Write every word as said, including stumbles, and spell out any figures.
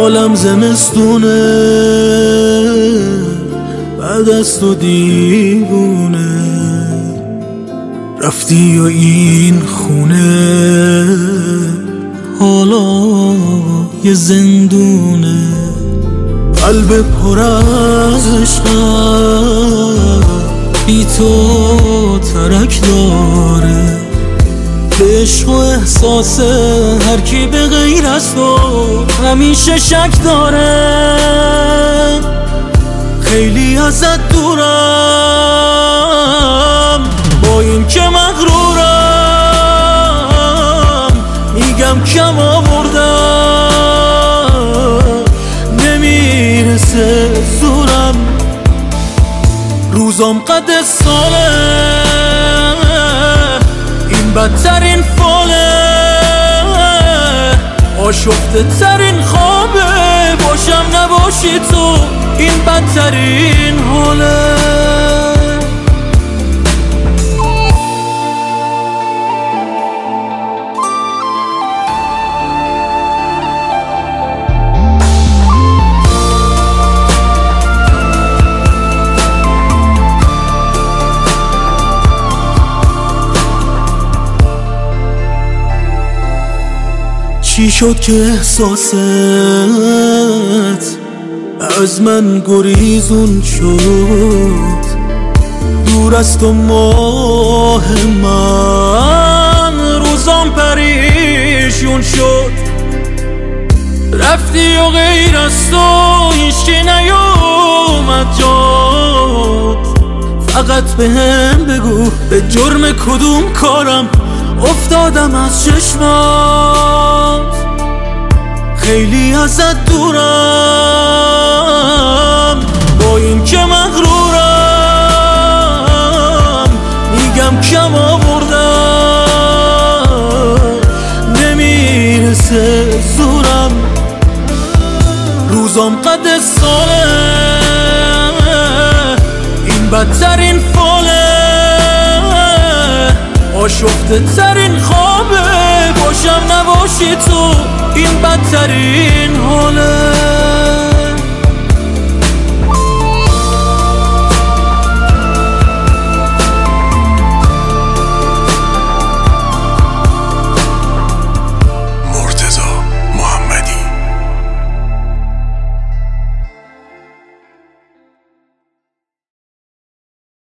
حالم زمستونه بعد از تو دیوونه رفتی و این خونه حالا یه زندونه. قلب پر از عشقم بی تو ترک داره، به عشق و احساس هر کی به غیر از تو همیشه شک داره. خیلی ازت دورم با این که مغرورم، میگم کم آوردم نمیرسه زورم. روزام قد ساله این بدترین فاله، آشفته ترین خوابه باشم نباشی تو این بدترین حاله. چی شد که احساست از من گریزون شد؟ دور از تو ماه من روزام پریشون شد. رفتی و غیر از تو هیچکی نیومد جات. فقط به هم بگو به جرم کدوم کارم افتادم از چشمات. خیلی ازت دورم با این که مغرورم، میگم کم آوردم نمیرسه زورم. روزام قد ساله این بدترین فاله، آشفته ترین خوابه باشم نباشی تو این بدترین حاله.